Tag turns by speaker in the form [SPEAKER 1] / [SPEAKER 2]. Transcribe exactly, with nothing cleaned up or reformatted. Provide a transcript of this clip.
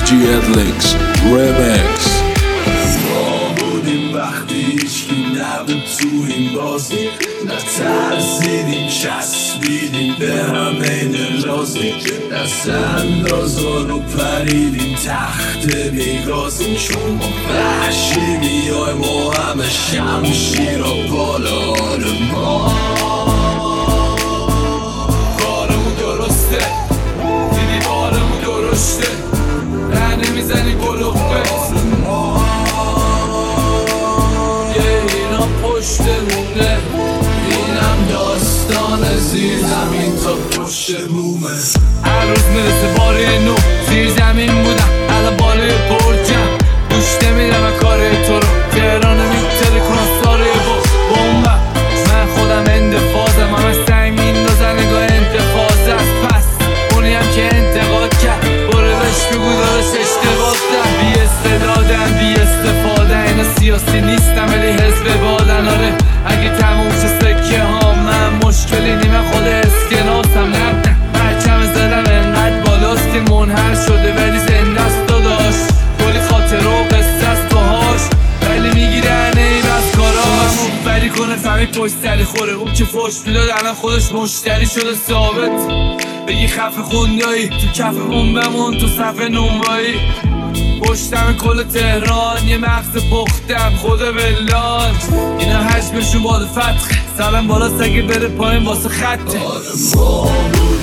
[SPEAKER 1] جی ادلکس ریمکس.
[SPEAKER 2] ما بودیم وقتی هیچکی نبود تو این بازی، نه ترسیدیم چسبیدیم به همه دلازی، دست اندازا رو پریدیم تخت بیگازی، چون ما وحشی بیایم و همه شمشیر و بالا آر ما. کارمون درسته دیدی بارمون درشته، رنه میزنی بلوفت پشتمونه، اینم داستان زیر زمین تا پشت بومه. هر روز میرسه باره نو زیر زمین بودم الان بالای برجم، گوش نمیدم و کار تو رو تهران میتره کنم ساره با بومبم. من خودم اندفاظم، همه سنگ میندازن نگاه انتفاظ است، پس اونیم که انتقاد کرد برو بهش بگو دارش اشتباه دن. بی استعدادن بی استفاده، اینا سیاسی نیستم ولی حزب بادن. آره اگه تموم شه سکه ها من مشکلی نیمه خود اسکناسم. نه نه پرچم زدم انقدر بالاست که منحل شده ولی زنده است داداش، کلی خاطر و قصه است باهاش ولی میگیرن این از کاراش. مفبری کنه فهمی پشت سری خوره، اون که فوش میداد الان خودش مشتری شده ثابت. بگی خفه خوندایی تو کف اون بمون تو صفحه نمرایی، پشتم کل تهران یه مغز پختم خدا بلان. اینا حجمشون باد فتخ سرم بالا سگه بره پایین واسه خطه.